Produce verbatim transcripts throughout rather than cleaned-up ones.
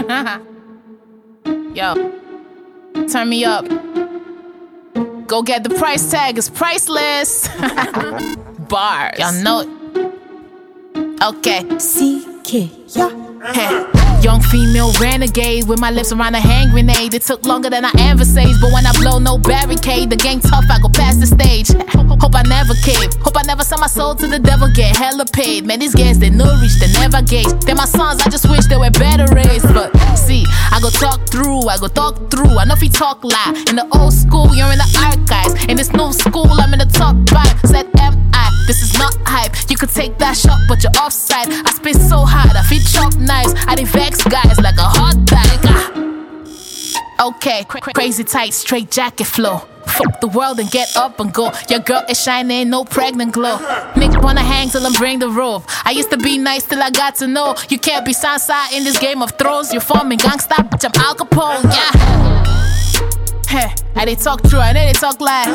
Yo, turn me up. Go get the price tag, it's priceless. Bars. Y'all know it. Okay. C K, yeah. Hey. Young female renegade with my lips around a hand grenade. It took longer than I envisaged, but when I blow no barricade, the gang tough, I go past the stage. Hope I never cave. Hope I never sell my soul to the devil, get hella paid. Man, these guys, they nourish, they never gauge. They're my sons, I just wish they were better raised. But see, I go talk through, I go talk through. I know if you talk lie. In the old school, you're in the archives. In this new school, I'm in the top five. Said M I, this is not hype. You could take that shot, but you're offside. I spit so hard, I feel chop knives. I did vex guys like a hot bag. Ah. Okay, crazy tight, straight jacket flow. Fuck the world and get up and go. Your girl is shining, no pregnant glow. Nick wanna hang till I bring the rope. I used to be nice till I got to know. You can't be Sansa in this Game of Thrones. You're forming gangsta, bitch, I'm Al Capone, yeah. Hey, I they talk true, I know they talk lie.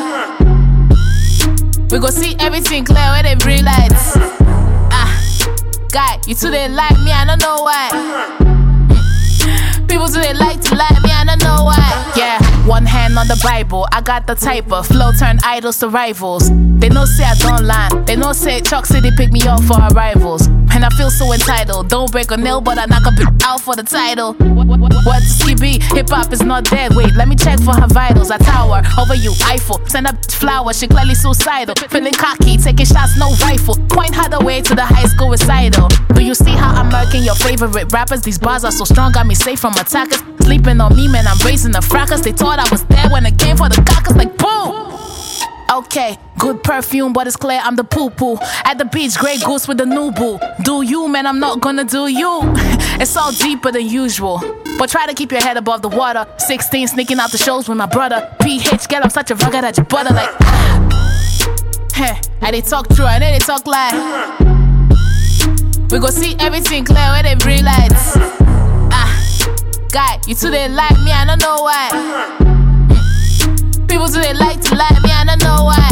We gon' see everything clear when they bring lights. Ah, guy, you two they like me, I don't know why. People do they like to like me, I don't know why. Yeah, one hand on the Bible, I got the type of flow turn idols to rivals. They know say I don't lie, they know say Chalk City pick me up for our rivals. And I feel so entitled, don't break a nail but I knock a bit out for the title. What's C B? Hip hop is not dead, wait, let me check for her vitals. I tower over you, Eiffel, send up flowers, she clearly suicidal. Feeling cocky, taking shots, no rifle. Point her the way to the high school recital. Do you see how I'm murking your favorite rappers? These bars are so strong, got me safe from attackers. Sleeping on me, man, I'm raising the fracas. They thought I was there when it came for the cockers, like boom. Okay, good perfume, but it's clear I'm the poo-poo. At the beach, Grey Goose with the new boo. Do you, man, I'm not gonna do you. It's all deeper than usual, but try to keep your head above the water. Sixteen, sneaking out the shows with my brother. P H, get I'm such a rugged at your butter, like hey, I they talk true, I know they talk lie. We gon' see everything clear when they bring lights. Ah, guy, you two they like me, I don't know why. People do they like to like me, I don't know why.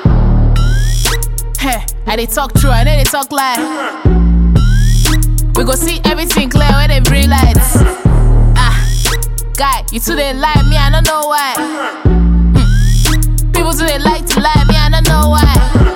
Hey, I they talk true, I know they talk lie. We gon' see everything clear when they bring lights. Ah, guy, you two they like me, I don't know why. People do they like to like me, I don't know why.